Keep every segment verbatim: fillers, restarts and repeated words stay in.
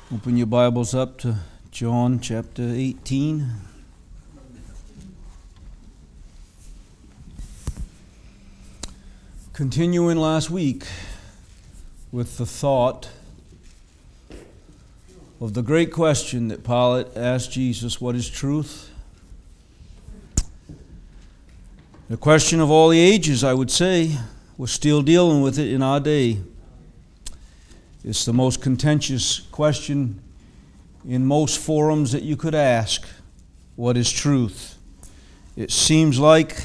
Open your Bibles up to John chapter eighteen. Continuing last week with the thought of the great question that Pilate asked Jesus, what is truth? The question of all the ages, I would say. We're still dealing with it in our day. It's the most contentious question in most forums that you could ask. What is truth? It seems like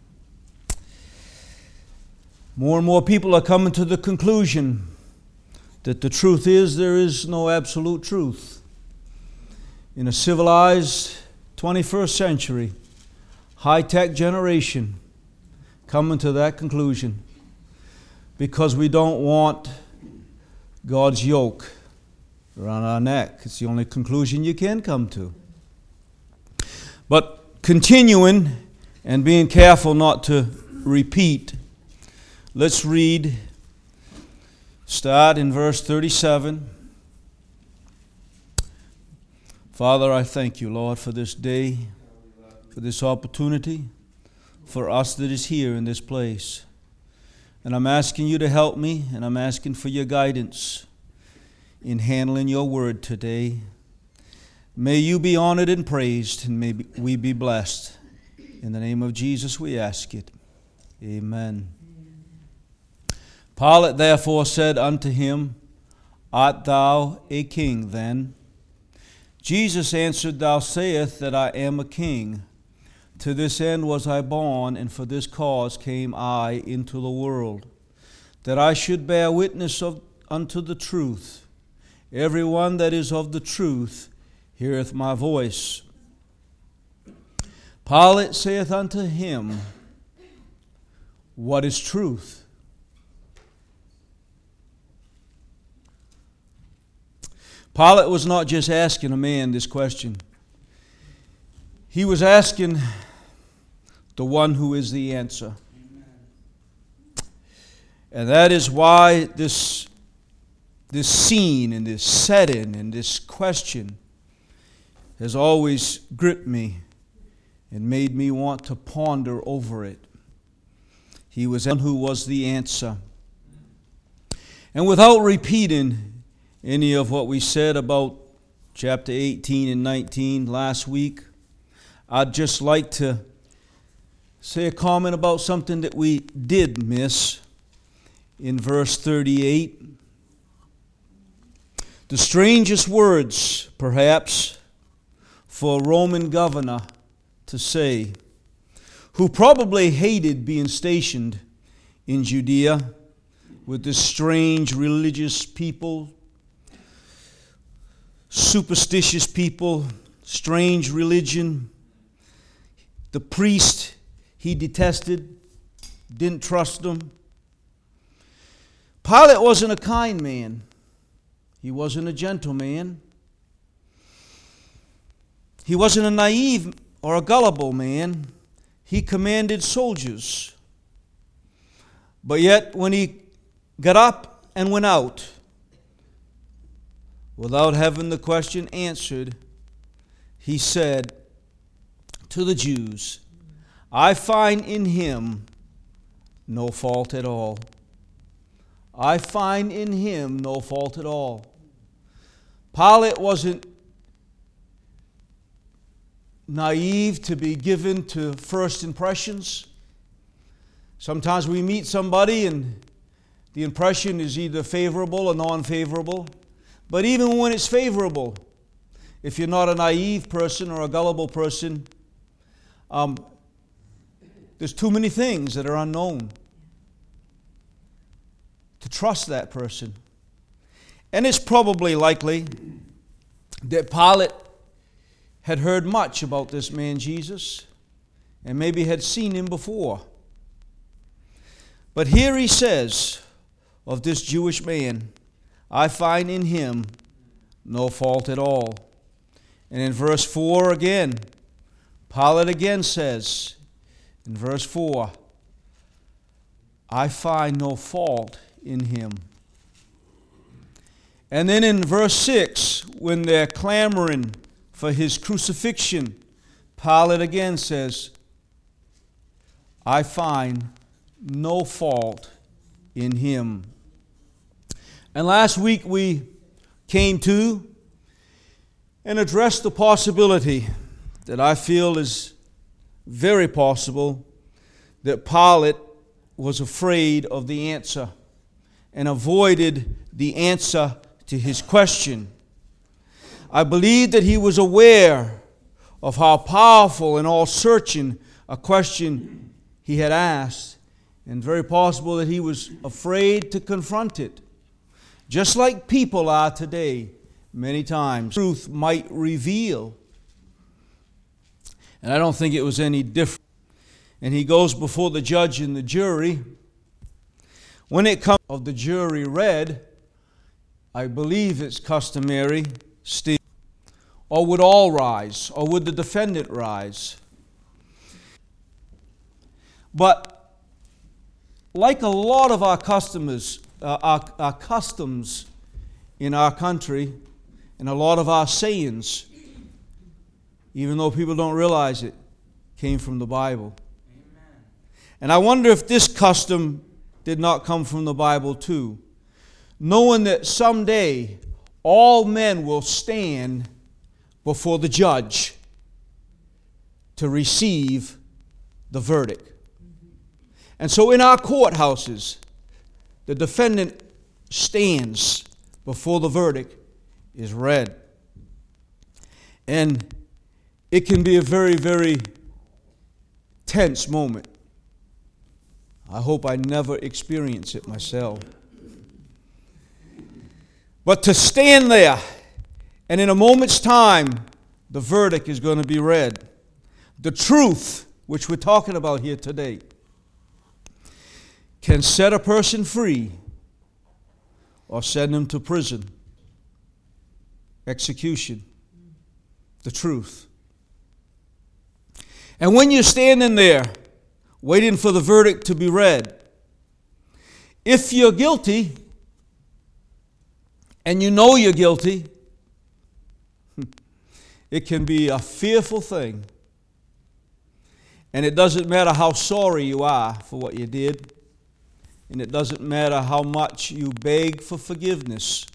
more and more people are coming to the conclusion that the truth is there is no absolute truth. In a civilized twenty-first century, high-tech generation, coming to that conclusion because we don't want God's yoke around our neck. It's the only conclusion you can come to. But continuing and being careful not to repeat, let's read, start in verse thirty-seven. Father, I thank you, Lord, for this day, for this opportunity, for us that is here in this place. And I'm asking you to help me, and I'm asking for your guidance in handling your word today. May you be honored and praised, and may we be blessed. In the name of Jesus we ask it. Amen. Pilate therefore said unto him, Art thou a king then? Jesus answered, Thou sayest that I am a king. To this end was I born, and for this cause came I into the world, that I should bear witness of, unto the truth. Every one that is of the truth heareth my voice. Pilate saith unto him, What is truth? Pilate was not just asking a man this question. He was asking the one who is the answer. And that is why this, this scene and this setting and this question has always gripped me and made me want to ponder over it. He was the one who was the answer. And without repeating any of what we said about chapter eighteen and nineteen last week, I'd just like to say a comment about something that we did miss in verse thirty-eight. The strangest words, perhaps, for a Roman governor to say, who probably hated being stationed in Judea with this strange religious people, superstitious people, strange religion. The priest he detested, didn't trust them. Pilate wasn't a kind man. He wasn't a gentle man. He wasn't a naive or a gullible man. He commanded soldiers. But yet, when he got up and went out, without having the question answered, he said to the Jews, I find in him no fault at all. I find in him no fault at all. Pilate wasn't naive to be given to first impressions. Sometimes we meet somebody and the impression is either favorable or non-favorable. But even when it's favorable, if you're not a naive person or a gullible person, um, there's too many things that are unknown to trust that person. And it's probably likely that Pilate had heard much about this man Jesus and maybe had seen him before. But here he says of this Jewish man, I find in him no fault at all. And in verse four again, Pilate again says, in verse four, I find no fault in him. And then in verse six, when they're clamoring for his crucifixion, Pilate again says, I find no fault in him. And last week we came to and addressed the possibility that I feel is very possible that Pilate was afraid of the answer and avoided the answer to his question. I believe that he was aware of how powerful and all-searching a question he had asked, and very possible that he was afraid to confront it. Just like people are today, many times, truth might reveal. And I don't think it was any different. And he goes before the judge and the jury. When it comes of the jury read, I believe it's customary still. Or would all rise? Or would the defendant rise? But like a lot of our customers, uh, our, our customs in our country, and a lot of our sayings, even though people don't realize it, came from the Bible. Amen. And I wonder if this custom did not come from the Bible too, knowing that someday all men will stand before the judge to receive the verdict. And so in our courthouses, the defendant stands before the verdict is read. And it can be a very, very tense moment. I hope I never experience it myself. But to stand there, and in a moment's time, the verdict is going to be read. The truth, which we're talking about here today, can set a person free or send him to prison, execution. The truth. And when you're standing there, waiting for the verdict to be read, if you're guilty, and you know you're guilty, it can be a fearful thing. And it doesn't matter how sorry you are for what you did, and it doesn't matter how much you beg for forgiveness.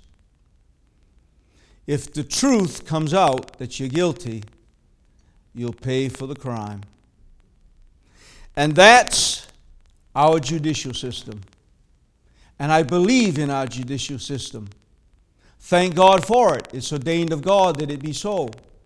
If the truth comes out that you're guilty, you'll pay for the crime. And that's our judicial system. And I believe in our judicial system. Thank God for it. It's ordained of God that it be so.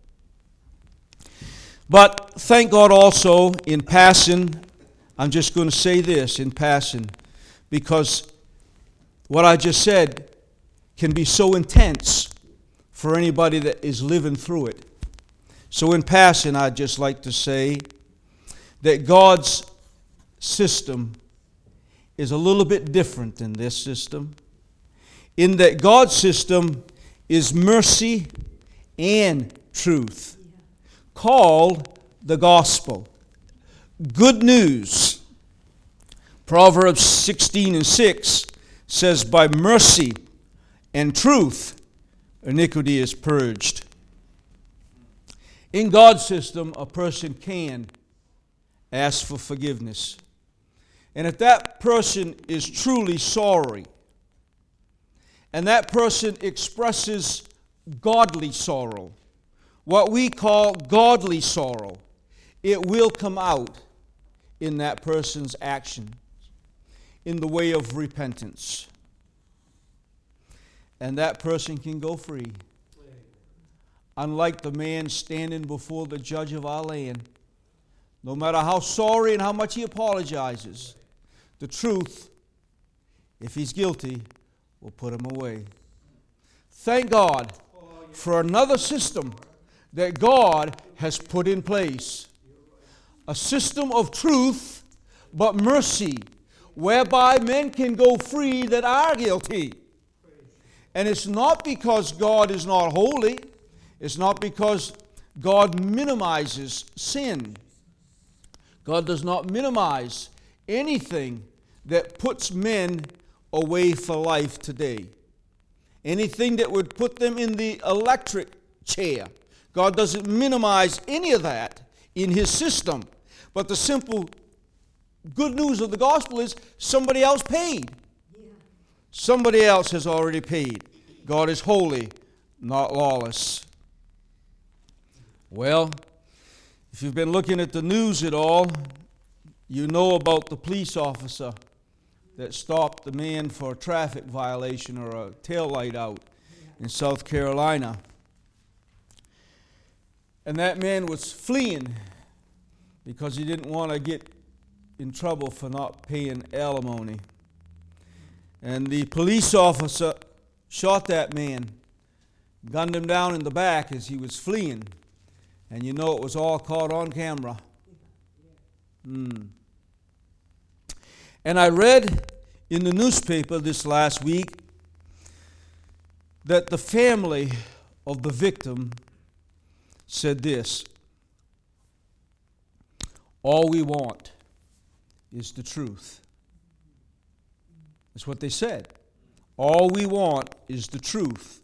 But thank God also, in passing, I'm just going to say this in passing, because what I just said can be so intense for anybody that is living through it. So in passing, I'd just like to say that God's system is a little bit different than this system, in that God's system is mercy and truth, called the gospel. Good news. Proverbs sixteen and six says, by mercy and truth, iniquity is purged. In God's system, a person can ask for forgiveness. And if that person is truly sorry, and that person expresses godly sorrow, what we call godly sorrow, it will come out in that person's action, in the way of repentance. And that person can go free. Unlike the man standing before the judge of our land, no matter how sorry and how much he apologizes, the truth, if he's guilty, will put him away. Thank God for another system that God has put in place. A system of truth, but mercy, whereby men can go free that are guilty. And it's not because God is not holy. It's not because God minimizes sin. God does not minimize anything that puts men away for life today. anything that would put them in the electric chair. God doesn't minimize any of that in his system. But the simple good news of the gospel is somebody else paid. Yeah. Somebody else has already paid. God is holy, not lawless. Well, if you've been looking at the news at all, you know about the police officer that stopped the man for a traffic violation or a tail light out in South Carolina. And that man was fleeing because he didn't want to get in trouble for not paying alimony. And the police officer shot that man, gunned him down in the back as he was fleeing. And you know it was all caught on camera. Mm. And I read in the newspaper this last week that the family of the victim said this: all we want is the truth. That's what they said. All we want is the truth.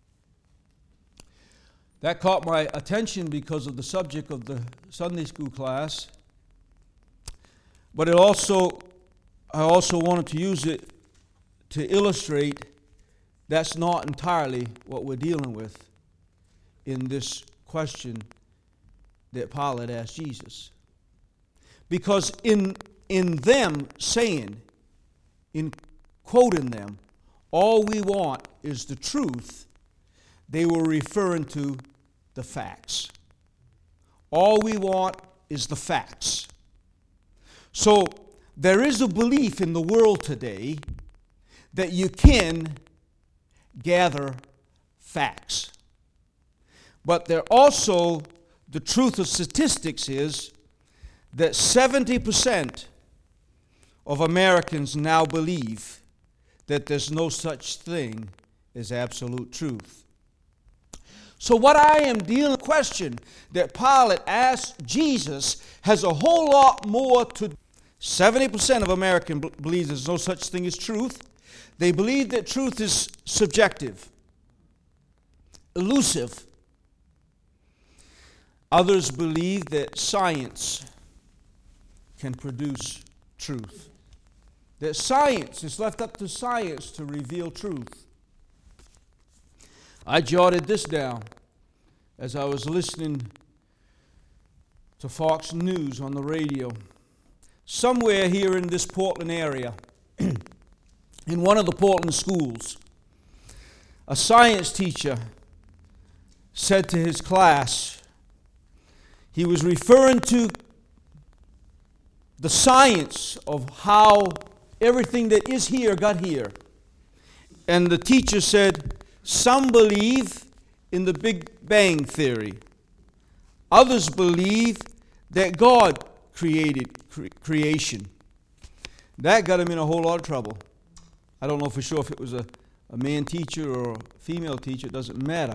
That caught my attention because of the subject of the Sunday school class. But it also, I also wanted to use it to illustrate that's not entirely what we're dealing with in this question that Pilate asked Jesus. Because in, in them saying, in quoting them, all we want is the truth, they were referring to the facts. All we want is the facts. So there is a belief in the world today that you can gather facts. But there also, the truth of statistics is that seventy percent of Americans now believe that there's no such thing as absolute truth. So what I am dealing with, the question that Pilate asked Jesus has a whole lot more to. seventy percent of Americans b- believe there's no such thing as truth. They believe that truth is subjective, elusive. Others believe that science can produce truth. That science is left up to science to reveal truth. I jotted this down as I was listening to Fox News on the radio. Somewhere here in this Portland area, in one of the Portland schools, a science teacher said to his class, he was referring to the science of how everything that is here got here. And the teacher said, some believe in the Big Bang Theory. Others believe that God created cre- creation. That got him in a whole lot of trouble. I don't know for sure if it was a, a man teacher or a female teacher. It doesn't matter.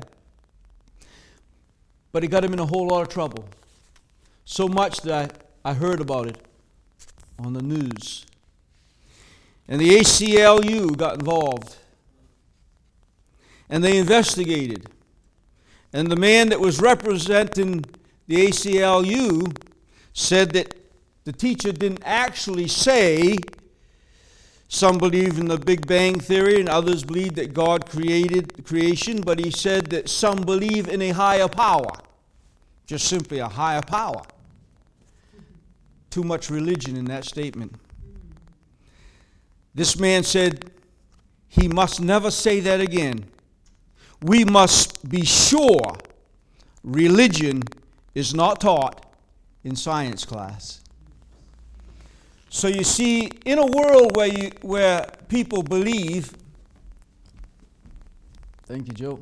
But it got him in a whole lot of trouble. So much that I, I heard about it on the news. And the A C L U got involved. And they investigated. And the man that was representing the A C L U said that the teacher didn't actually say some believe in the Big Bang Theory and others believe that God created creation, but he said that some believe in a higher power. Just simply a higher power. Too much religion in that statement. This man said he must never say that again. We must be sure religion is not taught in science class. So you see, in a world where you, where people believe, thank you, Joe,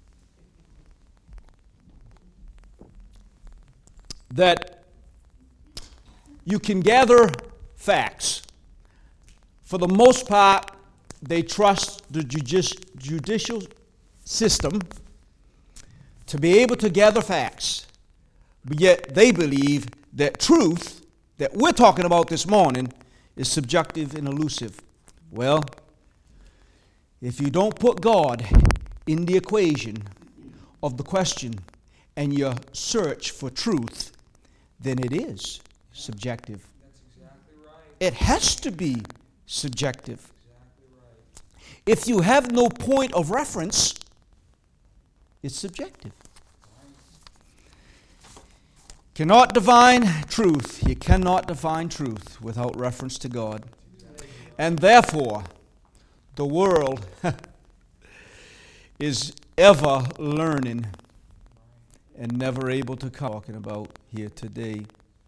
that you can gather facts. For the most part, they trust the judici- judicial system to be able to gather facts, but yet they believe that truth that we're talking about this morning is subjective and elusive. Well, if you don't put God in the equation of the question and your search for truth, then it is subjective. That's exactly right. It has to be subjective. Exactly right. If you have no point of reference, it's subjective. Cannot divine truth. You cannot define truth without reference to God. And therefore, the world is ever learning and never able to come. Talking about here today.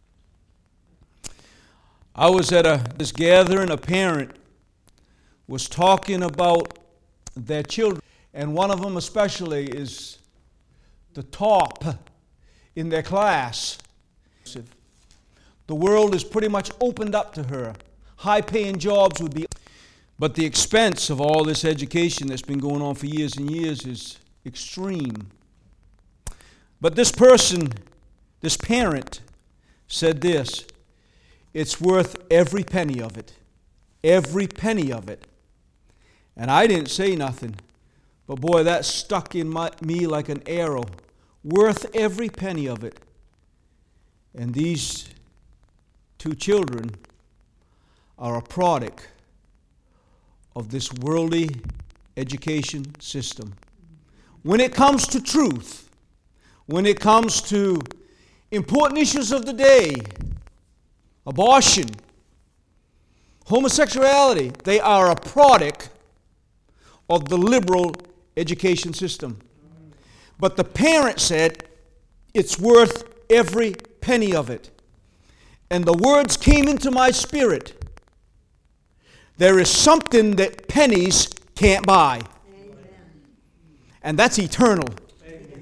I was at a this gathering. A parent was talking about their children, and one of them especially is the top in their class. The world is pretty much opened up to her. High-paying jobs would be, but the expense of all this education that's been going on for years and years is extreme. But this person, this parent, said this: it's worth every penny of it. Every penny of it. And I didn't say nothing, but boy, that stuck in my, me like an arrow. Worth every penny of it. And these two children are a product of this worldly education system. When it comes to truth, when it comes to important issues of the day, abortion, homosexuality, they are a product of the liberal education system. But the parent said, it's worth every penny of it. And the words came into my spirit. There is something that pennies can't buy. Amen. And that's eternal. Amen.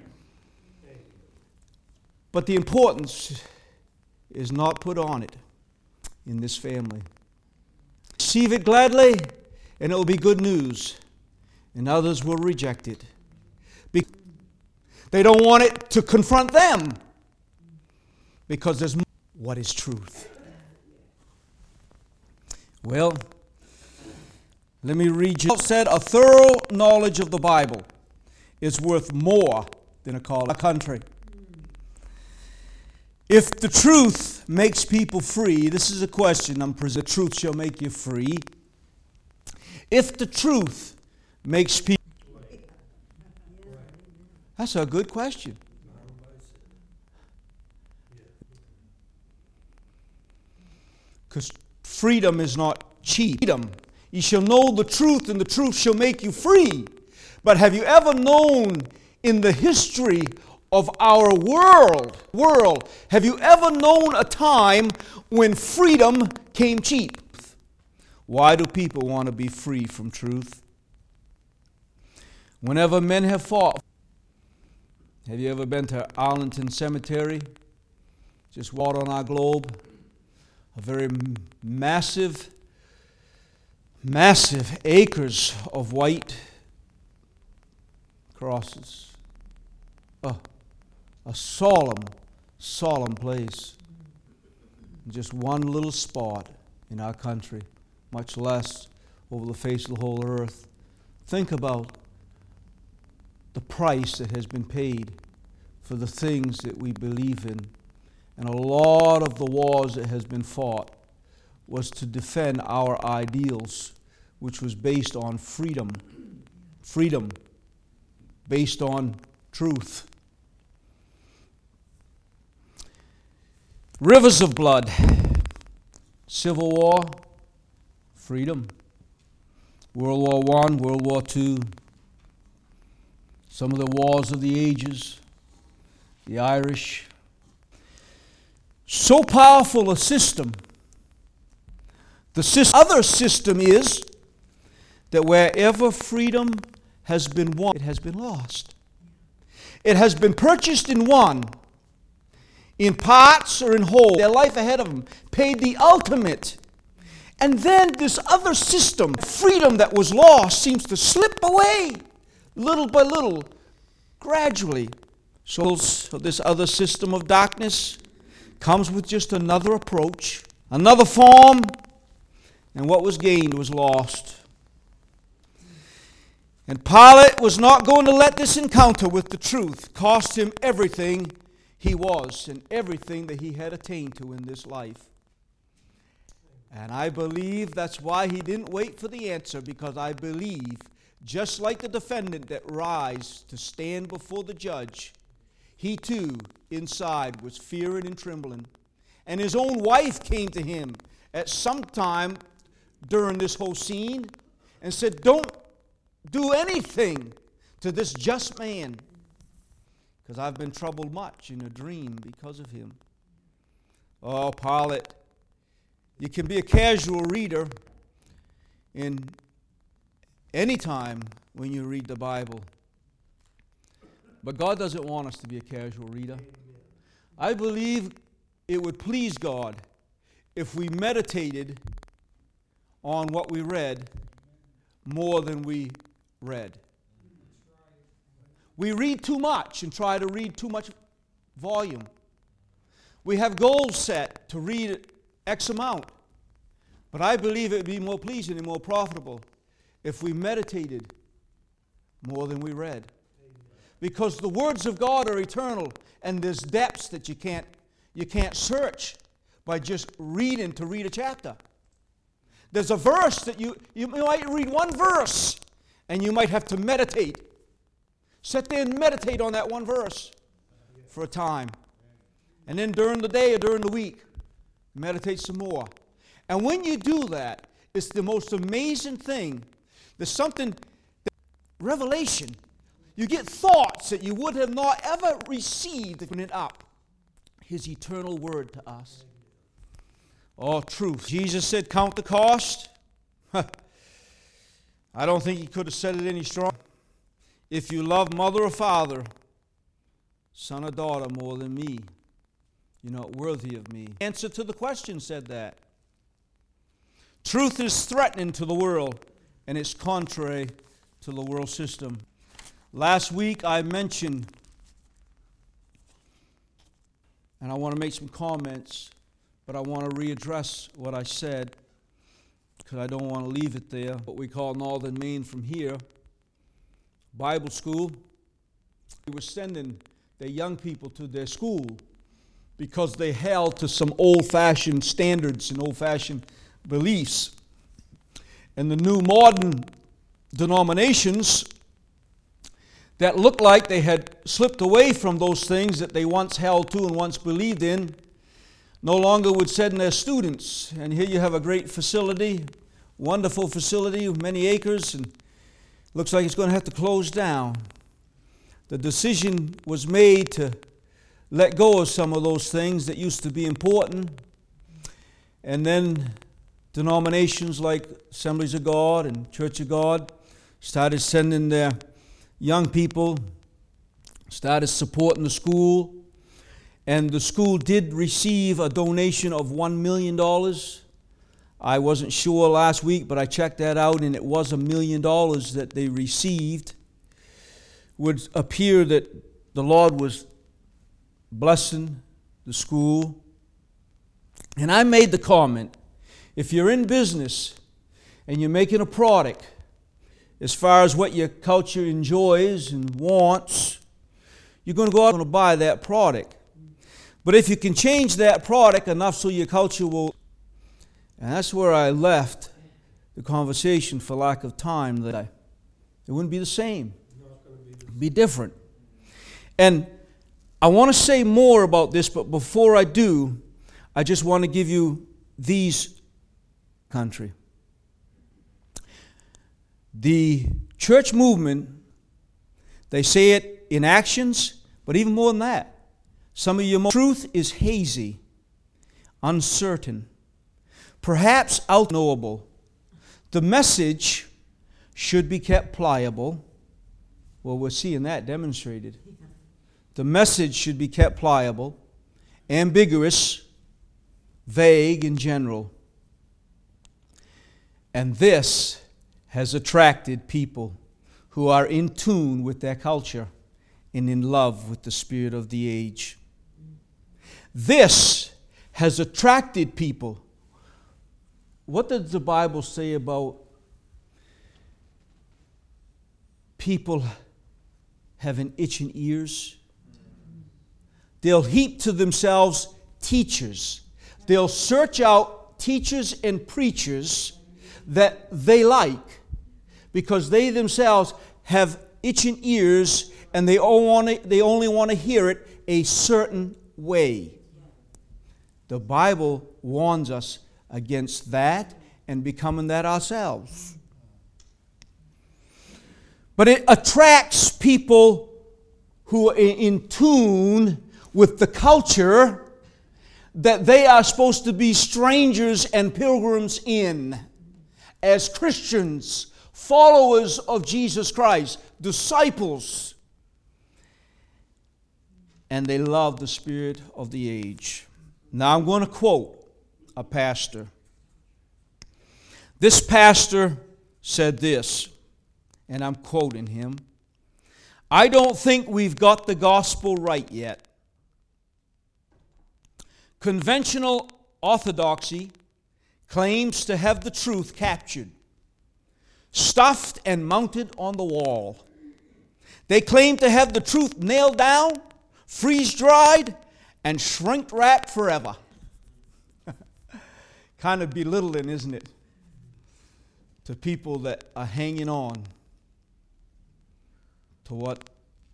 But the importance is not put on it in this family. Receive it gladly, and it will be good news. And others will reject it. They don't want it to confront them. Because there's more. What is truth? Well, let me read you. Paul said a thorough knowledge of the Bible is worth more than a call a country. If the truth makes people free, this is a question I'm presenting. The truth shall make you free. If the truth makes people, that's a good question. Because freedom is not cheap. Freedom. You shall know the truth, and the truth shall make you free. But have you ever known in the history of our world, world, have you ever known a time when freedom came cheap? Why do people want to be free from truth? Whenever men have fought, have you ever been to Arlington Cemetery? Just walked on our globe. A very massive, massive acres of white crosses. Oh, a solemn, solemn place. Just one little spot in our country, much less over the face of the whole earth. Think about the price that has been paid for the things that we believe in. And a lot of the wars that has been fought was to defend our ideals, which was based on freedom. Freedom based on truth. Rivers of blood. Civil War, freedom. World War One, World War Two. Some of the wars of the ages. The Irish. So powerful a system. The system, other system is that wherever freedom has been won, it has been lost. It has been purchased and won in parts or in whole. Their life ahead of them paid the ultimate. And then this other system, freedom that was lost, seems to slip away little by little, gradually. So this other system of darkness comes with just another approach, another form, and what was gained was lost. And Pilate was not going to let this encounter with the truth cost him everything he was and everything that he had attained to in this life. And I believe that's why he didn't wait for the answer, because I believe, just like the defendant that rise to stand before the judge, he too, inside, was fearing and trembling. And his own wife came to him at some time during this whole scene and said, "Don't do anything to this just man, because I've been troubled much in a dream because of him." Oh, Pilate, you can be a casual reader in any time when you read the Bible. But God doesn't want us to be a casual reader. I believe it would please God if we meditated on what we read more than we read. We read too much and try to read too much volume. We have goals set to read X amount. But I believe it would be more pleasing and more profitable if we meditated more than we read. Because the words of God are eternal, and there's depths that you can't you can't search by just reading to read a chapter. There's a verse that you you might read one verse and you might have to meditate. Sit there and meditate on that one verse for a time. And then during the day or during the week, meditate some more. And when you do that, it's the most amazing thing. There's something, revelation. You get thoughts that you would have not ever received open it up. His eternal word to us. Oh, truth. Jesus said, count the cost. I don't think he could have said it any stronger. If you love mother or father, son or daughter more than me, you're not worthy of me. Answer to the question said that. Truth is threatening to the world, and it's contrary to the world system. Last week I mentioned, and I want to make some comments, but I want to readdress what I said, because I don't want to leave it there. What we call Northern Maine from here, Bible school. We were sending their young people to their school because they held to some old-fashioned standards and old-fashioned beliefs. And the new modern denominations that looked like they had slipped away from those things that they once held to and once believed in, no longer would send their students. And here you have a great facility, wonderful facility with many acres, and looks like it's going to have to close down. The decision was made to let go of some of those things that used to be important. And then denominations like Assemblies of God and Church of God started sending their young people, started supporting the school. And the school did receive a donation of one million dollars. I wasn't sure last week, but I checked that out, and it was a million dollars that they received. Would appear that the Lord was blessing the school. And I made the comment, if you're in business and you're making a product, as far as what your culture enjoys and wants, you're going to go out and buy that product. But if you can change that product enough so your culture will... And that's where I left the conversation for lack of time. That I, it wouldn't be the same. It would be different. And I want to say more about this, but before I do, I just want to give you these country. The church movement, they say it in actions, but even more than that. Some of your truth is hazy, uncertain, perhaps unknowable. The message should be kept pliable. Well, we're seeing that demonstrated. The message should be kept pliable, ambiguous, vague, and general. And this has attracted people who are in tune with their culture and in love with the spirit of the age. This has attracted people. What does the Bible say about people having itching ears. They'll heap to themselves teachers. They'll search out teachers and preachers that they like because they themselves have itching ears and they all want to, they only want to hear it a certain way. The Bible warns us against that and becoming that ourselves. But it attracts people who are in tune with the culture that they are supposed to be strangers and pilgrims in. As Christians, followers of Jesus Christ, disciples. And they love the spirit of the age. Now I'm going to quote a pastor. This pastor said this, and I'm quoting him. I don't think we've got the gospel right yet. Conventional orthodoxy claims to have the truth captured, stuffed and mounted on the wall. They claim to have the truth nailed down, freeze-dried, and shrink-wrapped forever. Kind of belittling, isn't it? To people that are hanging on to what?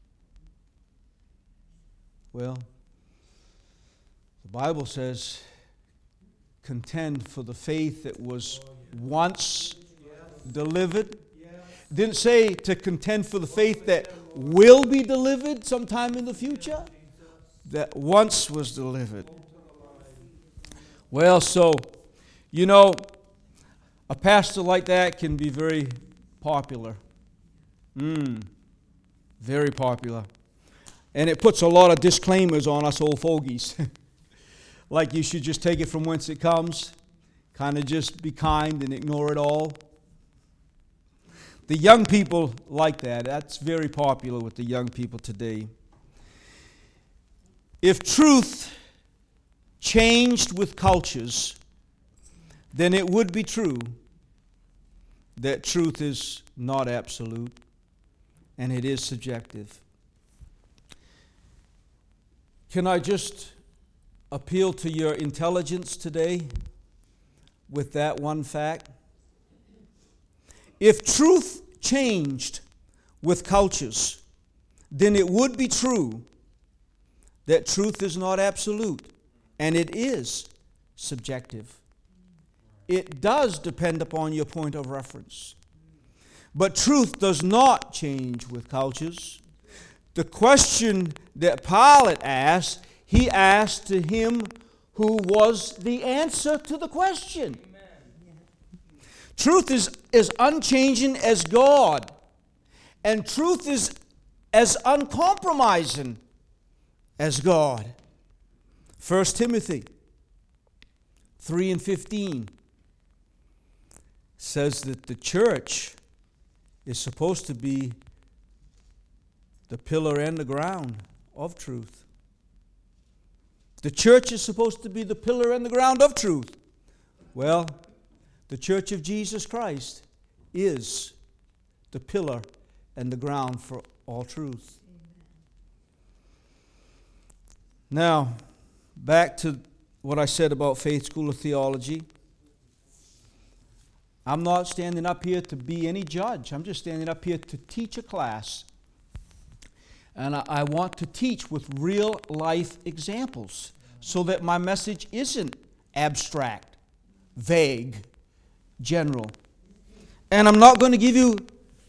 Well, the Bible says, contend for the faith that was once delivered. It didn't say to contend for the faith that will be delivered sometime in the future. That once was delivered. Well, so, you know, a pastor like that can be very popular. Mm, very popular. And it puts a lot of disclaimers on us old fogies. Like you should just take it from whence it comes. Kind of just be kind and ignore it all. The young people like that. That's very popular with the young people today. If truth changed with cultures, then it would be true that truth is not absolute and it is subjective. Can I just appeal to your intelligence today with that one fact? If truth changed with cultures, then it would be true that truth is not absolute and it is subjective. It does depend upon your point of reference. But truth does not change with cultures. The question that Pilate asked, he asked to him who was the answer to the question. Amen. Truth is as unchanging as God. And truth is as uncompromising as God. First Timothy three and fifteen says that the church is supposed to be the pillar and the ground of truth. The church is supposed to be the pillar and the ground of truth. Well, the church of Jesus Christ is the pillar and the ground for all truth. Now, back to what I said about Faith School of Theology. I'm not standing up here to be any judge. I'm just standing up here to teach a class. And I, I want to teach with real life examples so that my message isn't abstract, vague, general. And I'm not going to give you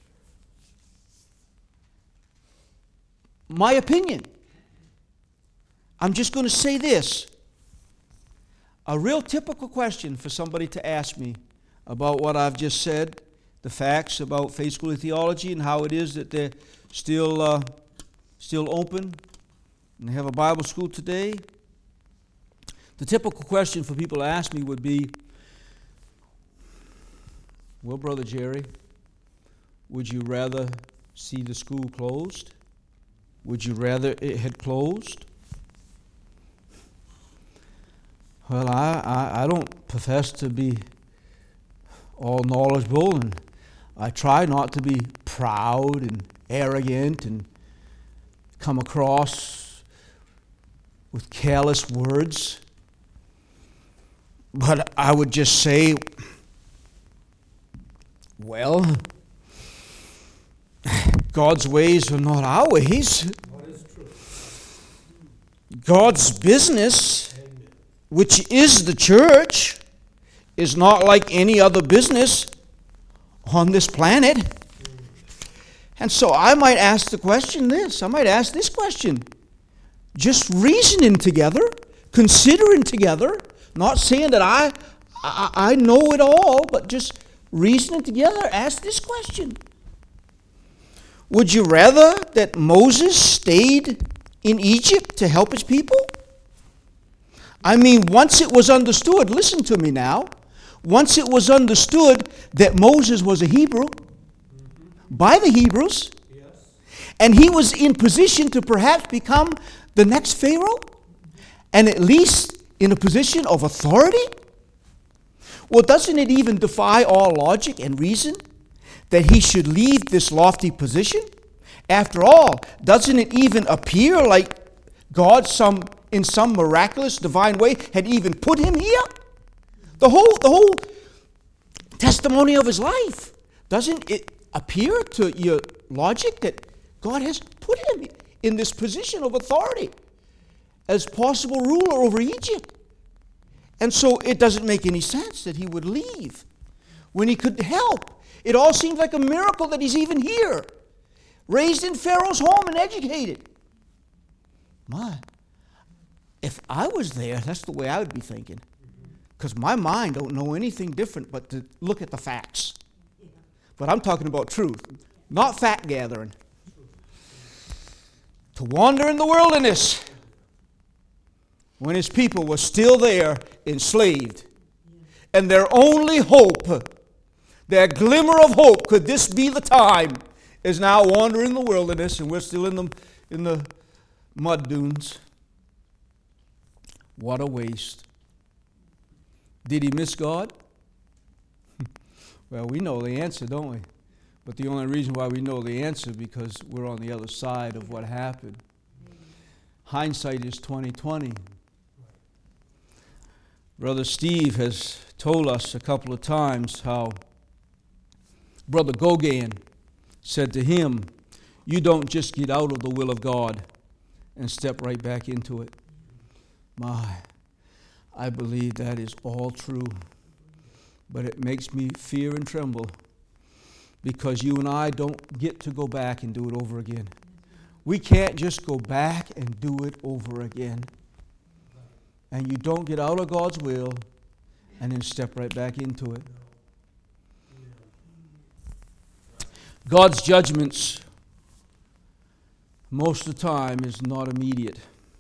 my opinion. I'm just going to say this. A real typical question for somebody to ask me about what I've just said, the facts about Faith School of Theology and how it is that they're still uh, still open and they have a Bible school today. The typical question for people to ask me would be, well, Brother Jerry, would you rather see the school closed? Would you rather it had closed? Well, I, I, I don't profess to be all knowledgeable, and I try not to be proud and arrogant and come across with careless words. But I would just say, well, God's ways are not our ways. God's business, which is the church, is not like any other business on this planet. And so I might ask the question this. I might ask this question. Just reasoning together, considering together, not saying that I, I, I know it all, but just reasoning together, ask this question. Would you rather that Moses stayed in Egypt to help his people? I mean, once it was understood, listen to me now, once it was understood that Moses was a Hebrew, mm-hmm. by the Hebrews, yes. and he was in position to perhaps become the next Pharaoh, and at least in a position of authority, well, doesn't it even defy all logic and reason that he should leave this lofty position? After all, doesn't it even appear like God some in some miraculous divine way had even put him here? The whole the whole testimony of his life, doesn't it appear to your logic that God has put him in this position of authority as possible ruler over Egypt? And so it doesn't make any sense that he would leave when he could help. It all seems like a miracle that he's even here, raised in Pharaoh's home and educated. My, if I was there, that's the way I would be thinking. Because my mind don't know anything different but to look at the facts. But I'm talking about truth, not fact gathering. To wander in the wilderness when his people were still there, enslaved. And their only hope, their glimmer of hope, could this be the time, is now wandering in the wilderness, and we're still in the, in the mud dunes. What a waste. Did he miss God? Well, we know the answer, don't we? But the only reason why we know the answer is because we're on the other side of what happened. Hindsight is twenty twenty. Brother Steve has told us a couple of times how Brother Gauguin said to him, you don't just get out of the will of God and step right back into it. My, I believe that is all true. But it makes me fear and tremble because you and I don't get to go back and do it over again. We can't just go back and do it over again. And you don't get out of God's will and then step right back into it. God's judgments, most of the time, is not immediate.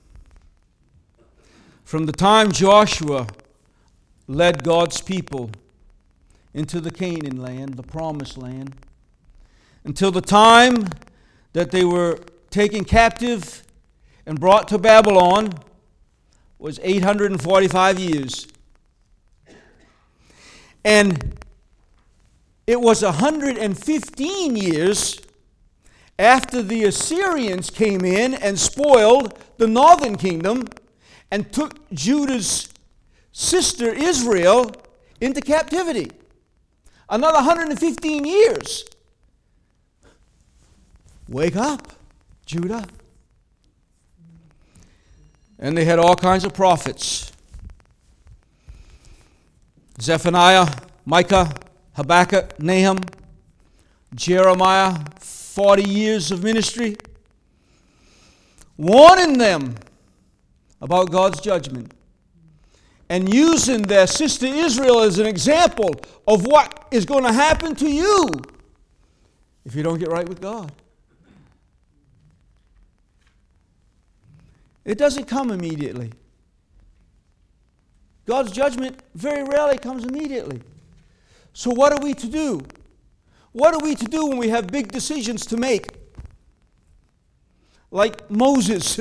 From the time Joshua led God's people into the Canaan land, the promised land, until the time that they were taken captive and brought to Babylon, was eight hundred forty-five years. And it was one hundred fifteen years after the Assyrians came in and spoiled the northern kingdom and took Judah's sister Israel into captivity. Another one hundred fifteen years. Wake up, Judah. And they had all kinds of prophets. Zephaniah, Micah, Habakkuk, Nahum, Jeremiah, forty years of ministry, warning them about God's judgment and using their sister Israel as an example of what is going to happen to you if you don't get right with God. It doesn't come immediately. God's judgment very rarely comes immediately. So what are we to do? What are we to do when we have big decisions to make? Like Moses.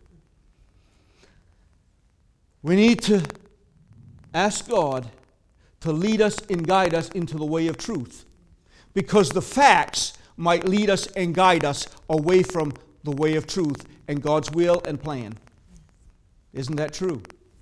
We need to ask God to lead us and guide us into the way of truth. Because the facts might lead us and guide us away from the way of truth and God's will and plan. Isn't that true?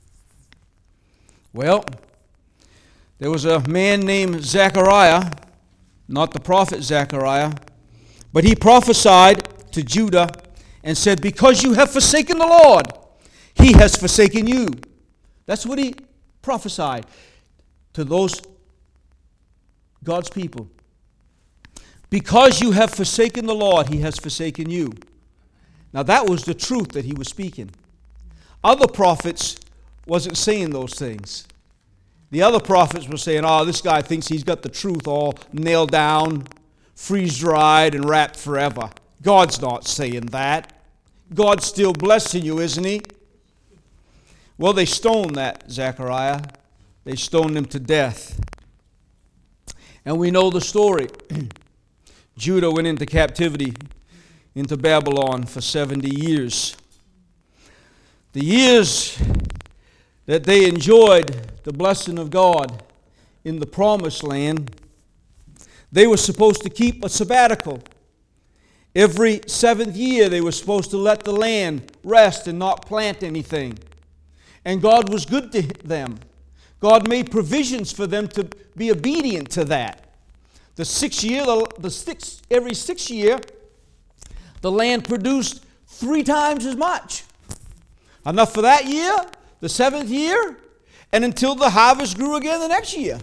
Well, there was a man named Zechariah, not the prophet Zechariah, but he prophesied to Judah and said, because you have forsaken the Lord, he has forsaken you. That's what he prophesied to those God's people. Because you have forsaken the Lord, he has forsaken you. Now that was the truth that he was speaking. Other prophets wasn't saying those things. The other prophets were saying, oh, this guy thinks he's got the truth all nailed down, freeze-dried, and wrapped forever. God's not saying that. God's still blessing you, isn't he? Well, they stoned that Zechariah. They stoned him to death. And we know the story. Judah went into captivity into Babylon for seventy years. The years that they enjoyed the blessing of God in the promised land, they were supposed to keep a sabbatical. Every seventh year they were supposed to let the land rest and not plant anything. And God was good to them. God made provisions for them to be obedient to that. The sixth year, the, the six, every sixth year, the land produced three times as much. Enough for that year, the seventh year, and until the harvest grew again the next year.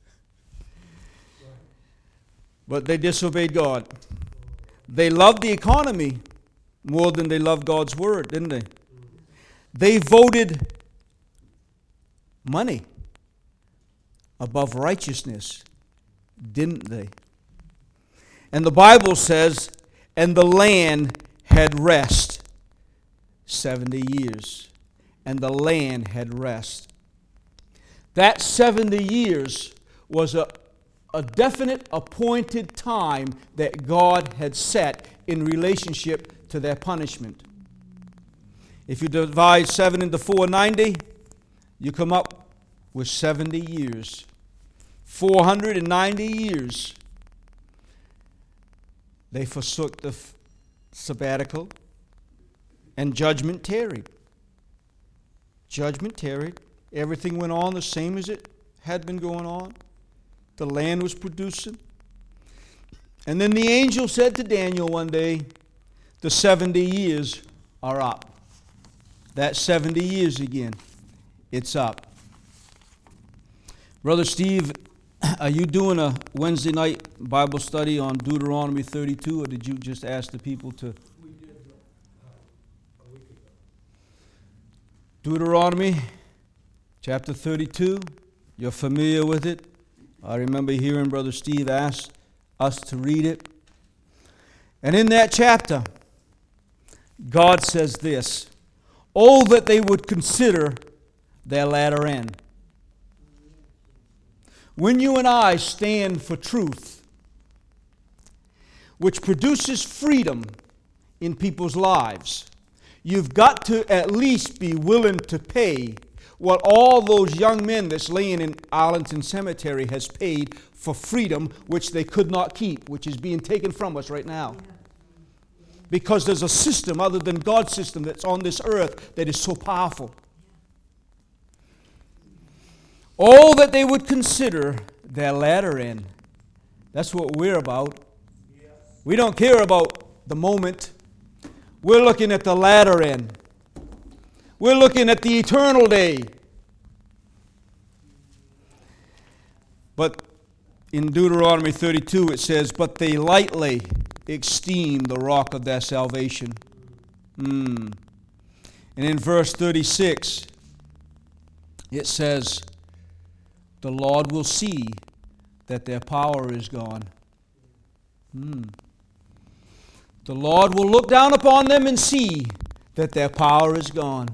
But they disobeyed God. They loved the economy more than they loved God's word, didn't they? They voted money above righteousness, didn't they? And the Bible says, and the land had rest seventy years. And the land had rest. That seventy years was a, a definite appointed time that God had set in relationship to their punishment. If you divide seven into four hundred ninety, you come up with seventy years. four hundred ninety years. They forsook the f- sabbatical, and judgment tarried. Judgment tarried. Everything went on the same as it had been going on. The land was producing. And then the angel said to Daniel one day, the seventy years are up. That seventy years again, it's up. Brother Steve, are you doing a Wednesday night Bible study on Deuteronomy thirty-two, or did you just ask the people to? We did uh, a week ago. Deuteronomy chapter thirty-two. You're familiar with it. I remember hearing Brother Steve ask us to read it. And in that chapter, God says this, oh, that they would consider their latter end. When you and I stand for truth, which produces freedom in people's lives, you've got to at least be willing to pay what all those young men that's laying in Arlington Cemetery has paid for freedom, which they could not keep, which is being taken from us right now. Because there's a system other than God's system that's on this earth that is so powerful. Oh, that they would consider their latter end. That's what we're about. Yes. We don't care about the moment. We're looking at the latter end. We're looking at the eternal day. But in Deuteronomy thirty-two it says, but they lightly esteem the rock of their salvation. Mm. And in verse thirty-six it says, the Lord will see that their power is gone. Hmm. The Lord will look down upon them and see that their power is gone.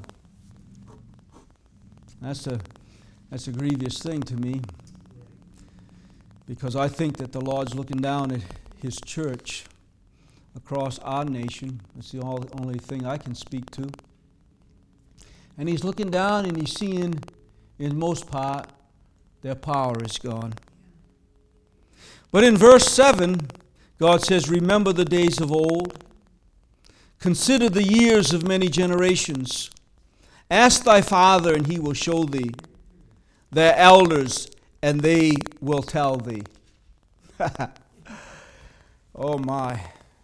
That's a, that's a grievous thing to me, because I think that the Lord's looking down at His church across our nation. That's the only thing I can speak to. And He's looking down and He's seeing, in most part, their power is gone. But in verse seven, God says, remember the days of old. Consider the years of many generations. Ask thy father, and he will show thee. Their elders, and they will tell thee. Oh my.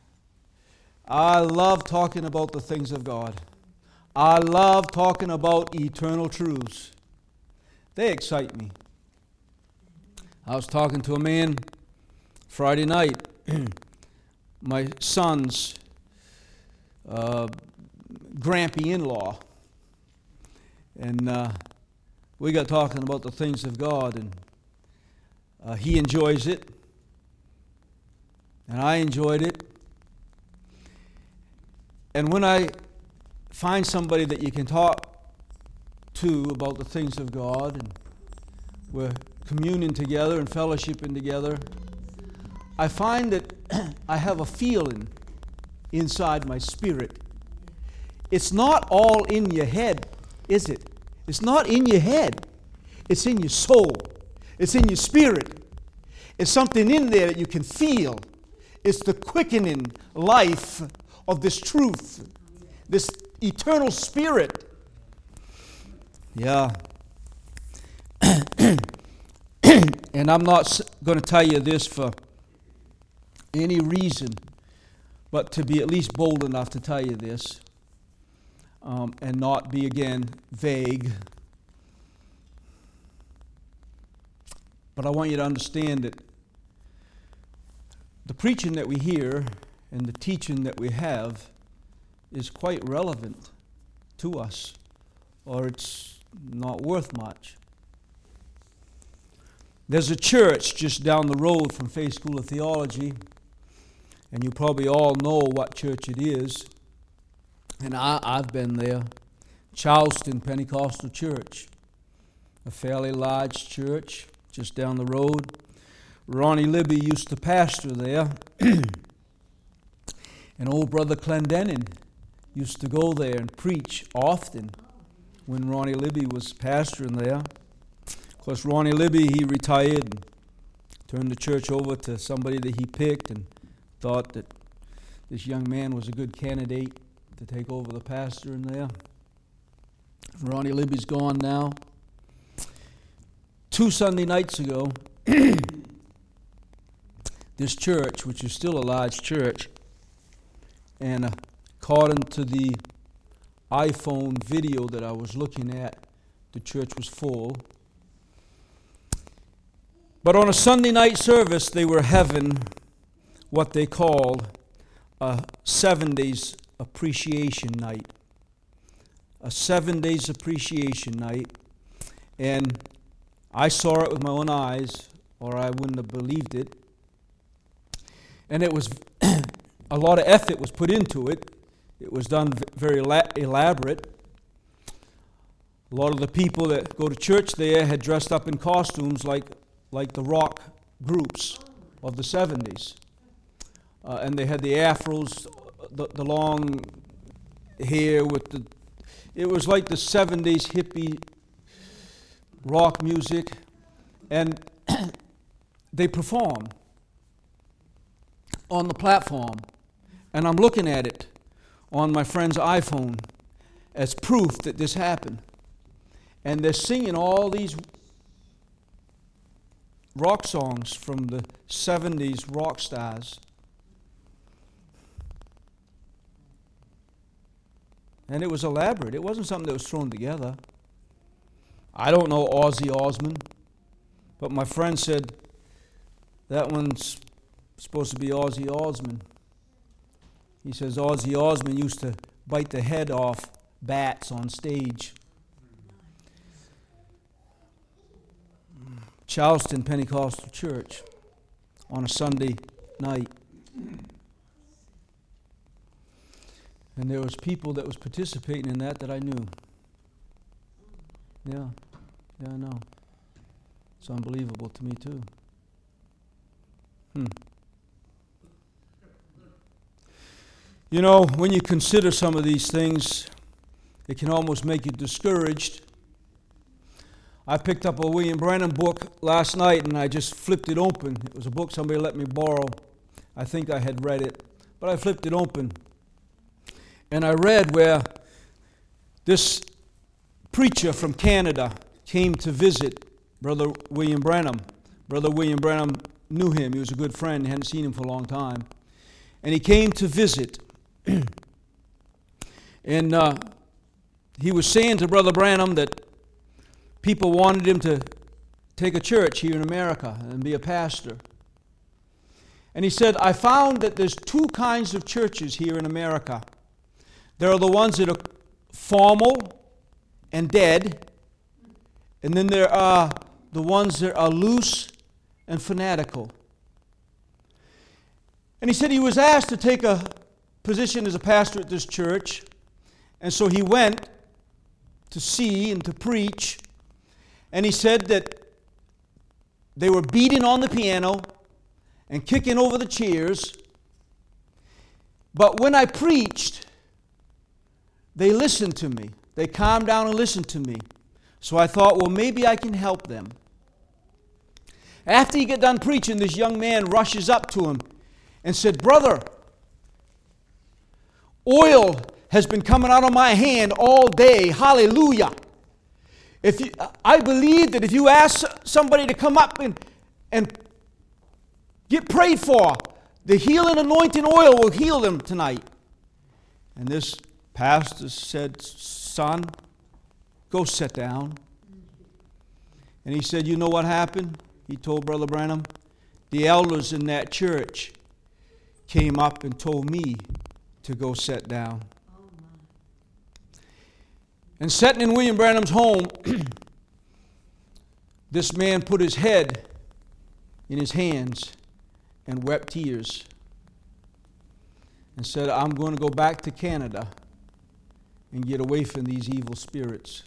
I love talking about the things of God. I love talking about eternal truths. They excite me. I was talking to a man Friday night, my son's uh, grampy-in-law. And uh, we got talking about the things of God, and uh, he enjoys it, and I enjoyed it. And when I find somebody that you can talk to about the things of God, and we're communing together and fellowshipping together, I find that I have a feeling inside my spirit. It's not all in your head, is it? It's not in your head. It's in your soul. It's in your spirit. It's something in there that you can feel. It's the quickening life of this truth, this eternal spirit. Yeah. And I'm not going to tell you this for any reason, but to be at least bold enough to tell you this, um, and not be again vague. But I want you to understand that the preaching that we hear and the teaching that we have is quite relevant to us, or it's not worth much. There's a church just down the road from Faith School of Theology, and you probably all know what church it is, and I, I've been there. Charleston Pentecostal Church, a fairly large church just down the road. Ronnie Libby used to pastor there, and old brother Clendenin used to go there and preach often when Ronnie Libby was pastoring there. Of course, Ronnie Libby, he retired and turned the church over to somebody that he picked and thought that this young man was a good candidate to take over the pastor in there. Ronnie Libby's gone now. Two Sunday nights ago, this church, which is still a large church, and uh, according to the iPhone video that I was looking at, the church was full. But on a Sunday night service, they were having what they called a seven days appreciation night. A seven days appreciation night. And I saw it with my own eyes, or I wouldn't have believed it. And it was a lot of effort was put into it. It was done very elaborate. A lot of the people that go to church there had dressed up in costumes like like the rock groups of the seventies. Uh, and they had the afros, the, the long hair with the... It was like the seventies hippie rock music. And they performed on the platform. And I'm looking at it on my friend's iPhone as proof that this happened. And they're singing all these rock songs from the seventies rock stars. And it was elaborate. It wasn't something that was thrown together. I don't know Ozzy Osbourne, but my friend said that one's supposed to be Ozzy Osbourne. He says Ozzy Osbourne used to bite the head off bats on stage. Charleston Pentecostal Church on a Sunday night. And there was people that was participating in that that I knew. Yeah, yeah, I know. It's unbelievable to me too. Hmm. You know, when you consider some of these things, it can almost make you discouraged. I picked up a William Branham book last night and I just flipped it open. It was a book somebody let me borrow. I think I had read it, but I flipped it open. And I read where this preacher from Canada came to visit Brother William Branham. Brother William Branham knew him. He was a good friend. He hadn't seen him for a long time. And he came to visit. And uh, he was saying to Brother Branham that people wanted him to take a church here in America and be a pastor. And he said, I found that there's two kinds of churches here in America. There are the ones that are formal and dead, and then there are the ones that are loose and fanatical. And he said he was asked to take a position as a pastor at this church, and so he went to see and to preach, and he said that they were beating on the piano and kicking over the chairs, but when I preached, they listened to me. They calmed down and listened to me. So I thought, well, maybe I can help them. After he got done preaching, this young man rushes up to him and said, Brother, oil has been coming out of my hand all day. Hallelujah. If you, I believe that if you ask somebody to come up and, and get prayed for, the healing anointing oil will heal them tonight. And this pastor said, Son, go sit down. And he said, you know what happened? He told Brother Branham, the elders in that church came up and told me to go sit down. And sitting in William Branham's home, this man put his head in his hands and wept tears and said, I'm going to go back to Canada and get away from these evil spirits.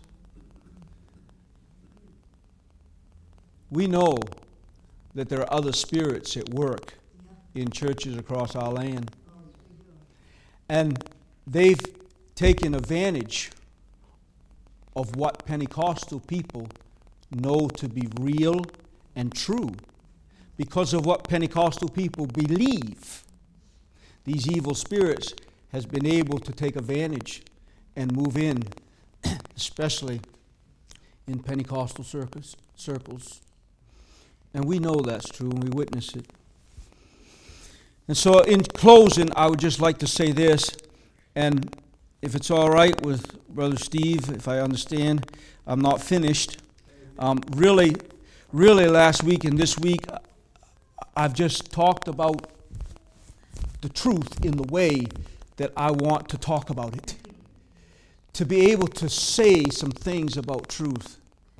We know that there are other spirits at work in churches across our land. And they've taken advantage of what Pentecostal people know to be real and true. Because of what Pentecostal people believe, these evil spirits has been able to take advantage and move in, especially in Pentecostal circles, circles. And we know that's true, and we witness it. And so in closing, I would just like to say this, and if it's all right with Brother Steve, if I understand, I'm not finished. Um, really, really last week and this week, I've just talked about the truth in the way that I want to talk about it. To be able to say some things about truth.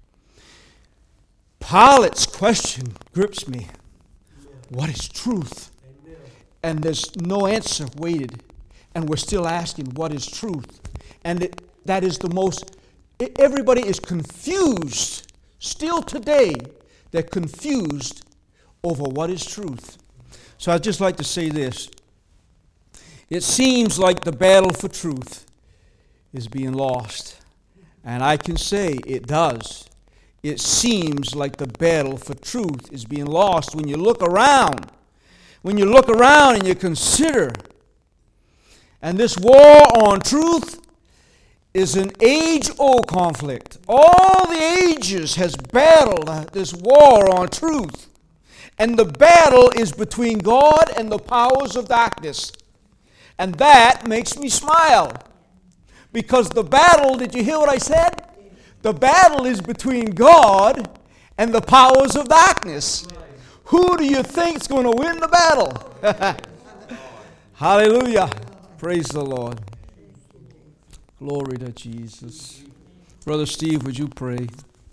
Pilate's question grips me. What is truth? And there's no answer waited. And we're still asking, what is truth? And it, that is the most, it, everybody is confused. Still today, they're confused over what is truth. So I'd just like to say this. It seems like the battle for truth is being lost. And I can say it does. It seems like the battle for truth is being lost when you look around. When you look around and you consider. And this war on truth is an age-old conflict. All the ages has battled this war on truth. And the battle is between God and the powers of darkness. And that makes me smile. Because the battle, did you hear what I said? The battle is between God and the powers of darkness. Who do you think is going to win the battle? Hallelujah. Praise the Lord. Glory to Jesus. Brother Steve, would you pray?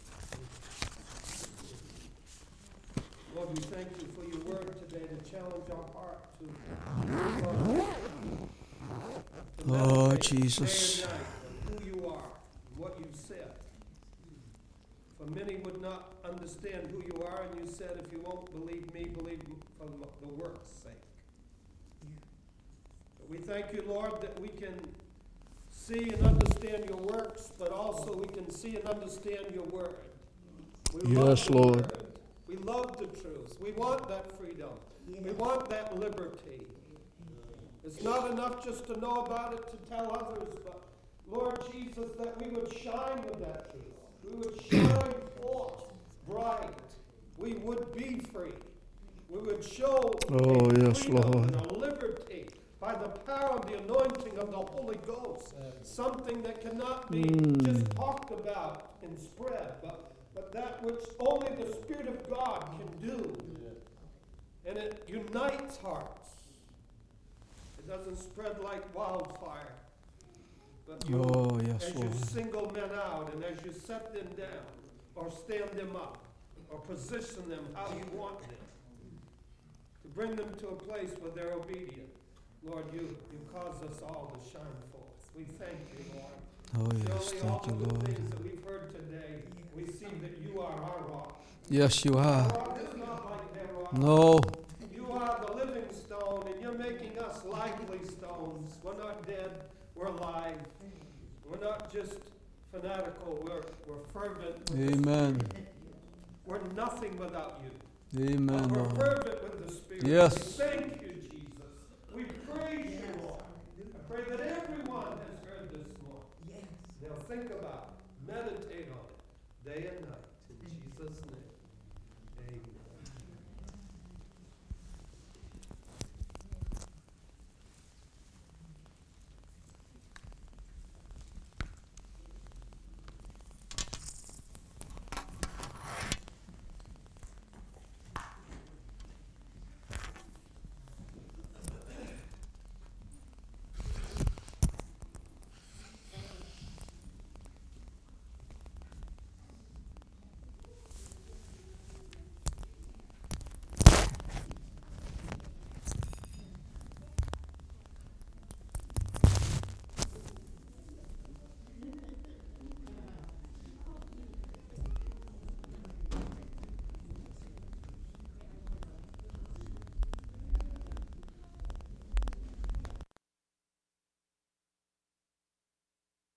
Lord, we thank you for your word today to challenge our heart to, to Oh, meditate Jesus. day and night on who you are and what you've said. For many would not understand who you are, and you said, if you won't believe me, believe me for the work's sake. But we thank you, Lord, that we can see and understand your works, but also we can see and understand your word. We Yes, love your Lord. word. We love the truth. We want that freedom. We want that liberty. It's not enough just to know about it, to tell others, but Lord Jesus, that we would shine with that truth. We would shine forth bright. We would be free. We would show Oh, a yes, freedom Lord. and a liberty by the power of the anointing of the Holy Ghost. Something that cannot be Mm. just talked about and spread, but, but that which only the Spirit of God can do. And it unites hearts. It doesn't spread like wildfire. But you, Oh, yes, as you Lord. single men out and as you set them down or stand them up or position them how you want them, to bring them to a place where they're obedient. Lord, you, you cause us all to shine forth. We thank you, Lord. Oh, yes. Surely all Thank you, of the Lord. things that we've heard today, we see that you are our rock. Yes, you Our are. rock is not like their rock. No. You are the living stone, and you're making us lively stones. We're not dead, we're alive. We're not just fanatical, we're, we're fervent. Amen. We're nothing without you. Amen, But we're Lord. fervent with the Spirit. Yes. We thank you, Jesus. We praise you, Lord. I pray that everyone has heard this morning. They'll think about it, meditate on it, day and night.